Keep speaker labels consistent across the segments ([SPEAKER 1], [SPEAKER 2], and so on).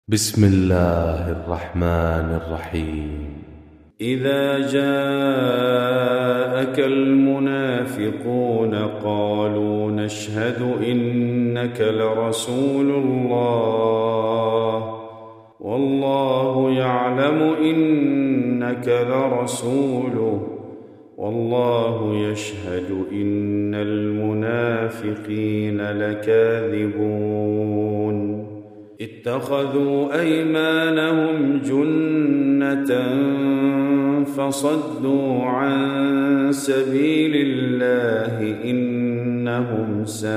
[SPEAKER 1] بسم الله الرحمن الرحيم.
[SPEAKER 2] إذا جاءك المنافقون قالوا نشهد إنك لرسول الله والله يعلم إنك لرسوله والله يشهد إن المنافقين لكاذبون اتخذوا أيمانهم جنة فصدوا عن سبيل الله إنهم ساء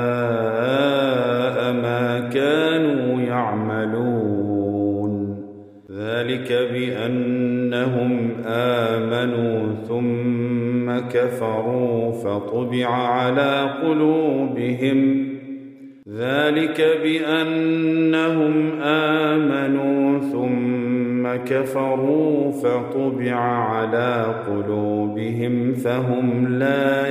[SPEAKER 2] ما كانوا يعملون ذلك بأنهم آمنوا ثم كفروا فطبع على قلوبهم كفروا فطبع على قلوبهم فهم لا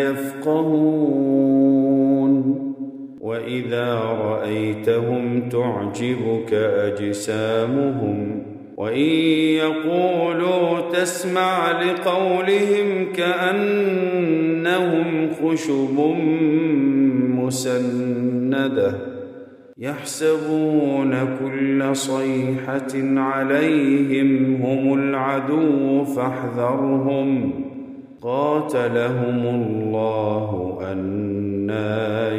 [SPEAKER 2] يفقهون وإذا رأيتهم تعجبك أجسامهم وإن يقولوا تسمع لقولهم كأنهم خشب مسندة يحسبون كل صيحة عليهم هم العدو فاحذرهم قاتلهم الله أنى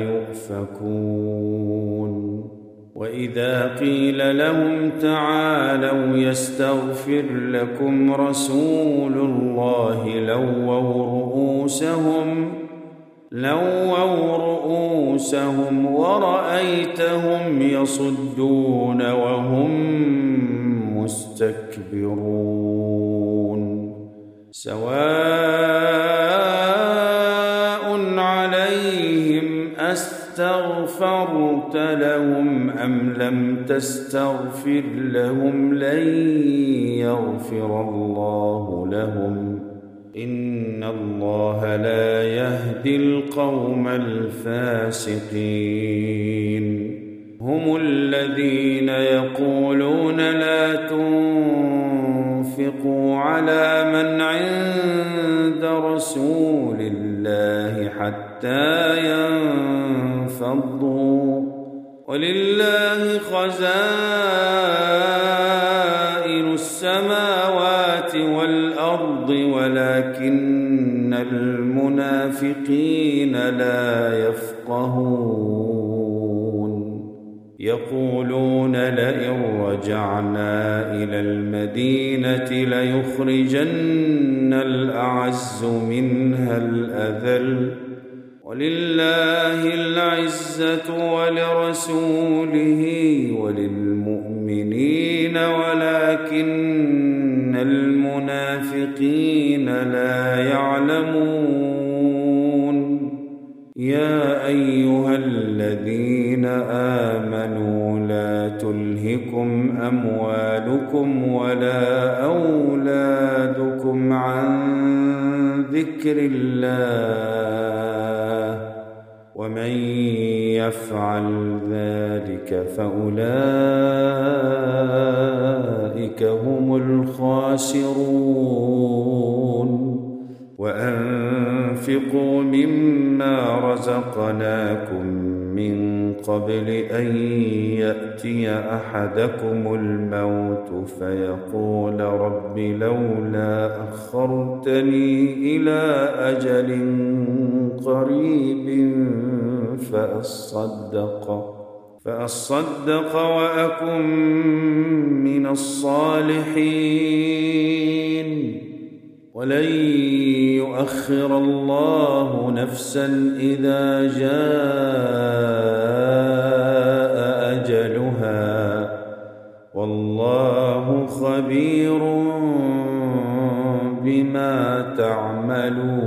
[SPEAKER 2] يؤفكون وإذا قيل لهم تعالوا يستغفر لكم رسول الله لووا رؤوسهم ورأيتهم يصدون وهم مستكبرون سواء عليهم أستغفرت لهم أم لم تستغفر لهم لن يغفر الله لهم إن الله لا يهدي القوم الفاسقين هم الذين يقولون لا تنفقوا على من عند رسول الله حتى ينفضوا ولله خزائن السماوات والأرض ولكن المنافقين لا يفقهون يقولون لئن رجعنا إلى المدينة ليخرجن الأعز منها الأذل ولله العزة ولرسوله وللمؤمنين ولكن المنافقين لا يعلمون يا أيها الذين آمنوا لا تلهكم أموالكم ولا أولادكم عن ذكر الله ومن يفعل ذلك فأولئك هم الخاسرون وأنفقوا مما رزقناكم من قبل أن يأتي أحدكم الموت فيقول رب لولا أخرتني إلى أجل قريب فأصدق وأكن من الصالحين ولن يؤخر الله نفسا إذا جاء أجلها والله خبير بما تعملون